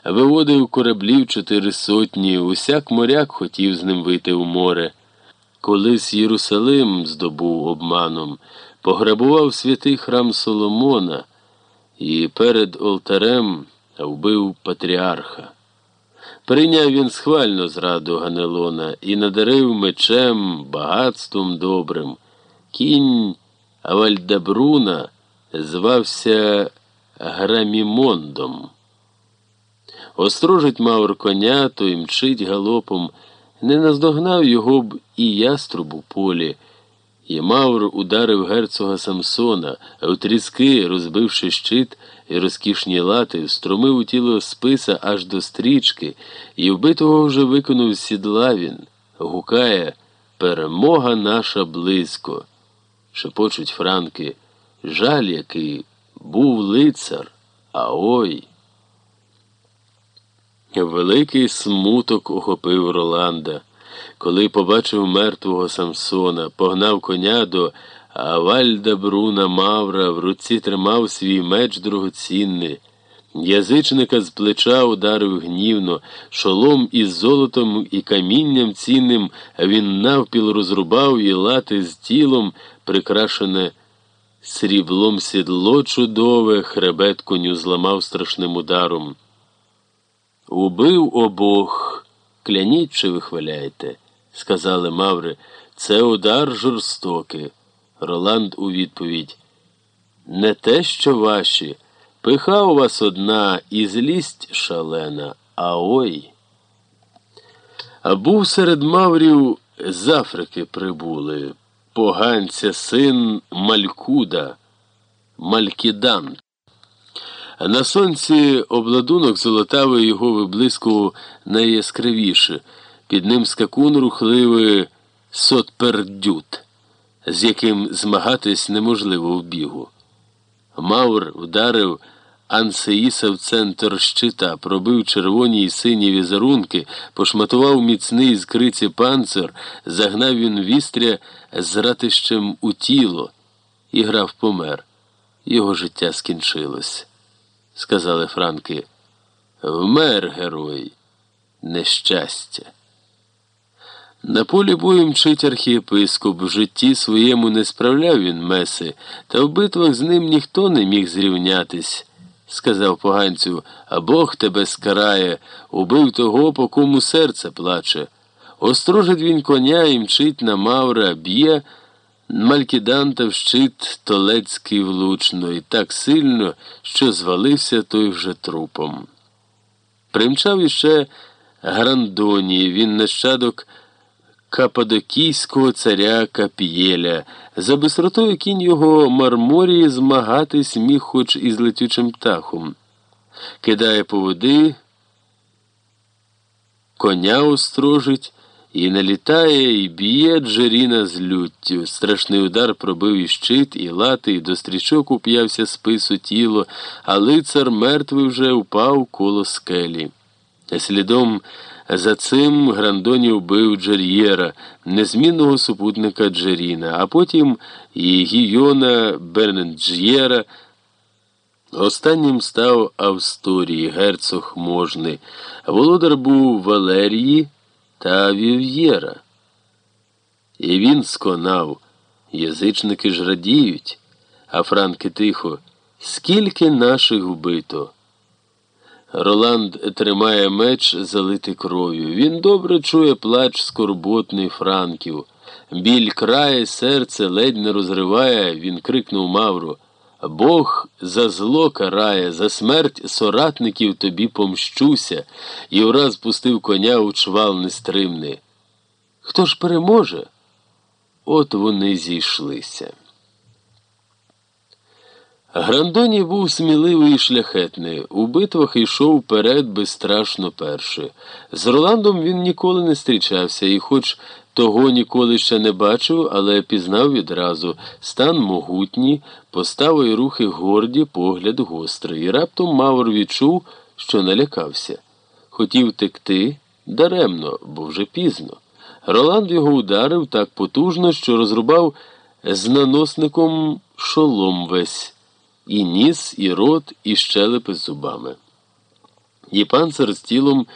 виводив кораблів 400, усяк моряк хотів з ним вийти в море. Колись Єрусалим здобув обманом, пограбував святий храм Соломона і перед олтарем вбив патріарха. Прийняв він схвально зраду Ганелона і надарив мечем, багатством добрим. Кінь Авальдабруна звався Грамімондом. Острожить Мавр коня, то й мчить галопом. Не наздогнав його б і яструб у полі. І Мавр ударив герцога Самсона, а у тріски, розбивши щит і розкішні лати, встромив у тіло списа аж до стрічки, і вбитого вже викинув з сідла він. Гукає: «Перемога наша близько!» Шепочуть франки: «Жаль який, був лицар, а ой!» Великий смуток охопив Роланда, коли побачив мертвого Самсона, погнав коня до Авальдабруна Мавра, в руці тримав свій меч дорогоцінний. Язичника з плеча ударив гнівно, шолом із золотом і камінням цінним він навпіл розрубав, і лати з тілом, прикрашене сріблом сідло чудове, хребет коню зламав страшним ударом. «Убив обох, кляніть, чи вихваляєте», – сказали Маври, – «це удар жорстокий». Роланд у відповідь: «Не те, що ваші, пиха у вас одна і злість шалена, а ой». А був серед Маврів з Африки прибули, поганця син Малькуда, Малькідан. На сонці обладунок золотавий його виблискував найяскравіше, під ним скакун рухливий Сотпердют, з яким змагатись неможливо в бігу. Мавр вдарив Ансеїса в центр щита, пробив червоні й сині візерунки, пошматував міцний з криці панцир, загнав він вістря з ратищем у тіло, і граф помер. Його життя скінчилось. Сказали франки: «Вмер герой, нещастя». На полі бою мчить архієпископ, в житті своєму не справляв він меси, та в битвах з ним ніхто не міг зрівнятись. Сказав поганцю: «А Бог тебе скарає, убив того, по кому серце плаче». Острожить він коня і мчить на Мавра, б'є Малькіданта в щит толецький влучно, і так сильно, що звалився той вже трупом. Примчав іще Грандоній, він нащадок каппадокійського царя Капієля. За бистротою кінь його Марморії змагатись міг хоч із летючим птахом. Кидає поводи, коня острожить, і налітає, і б'є Джеріна з люттю. Страшний удар пробив і щит, і лати, і до стрічок уп'явся спису тіло, а лицар мертвий вже упав коло скелі. Слідом за цим Грандоній вбив Джер'єра, незмінного супутника Джеріна, а потім і Гійона Бернендж'єра. Останнім став Австорії, герцог можний. Володар був Валерії та Вів'єра. І він сконав. Язичники ж радіють, а франки тихо: «Скільки наших вбито?» Роланд тримає меч, залитий кров'ю. Він добре чує плач скорботний франків. Біль крає, серце ледь не розриває. Він крикнув Мавру: «Бог за зло карає, за смерть соратників тобі помщуся», і враз пустив коня у чвал нестримний. Хто ж переможе? От вони зійшлися. Грандоній був сміливий і шляхетний. У битвах йшов вперед безстрашно перший. З Роландом він ніколи не зустрічався, і хоч того ніколи ще не бачив, але пізнав відразу: стан могутній, постава й рухи горді, погляд гострий. І раптом Мавр відчув, що налякався. Хотів текти, даремно, бо вже пізно. Роланд його ударив так потужно, що розрубав з наносником шолом весь, і ніс, і рот, і щелепи з зубами. і панцир з тілом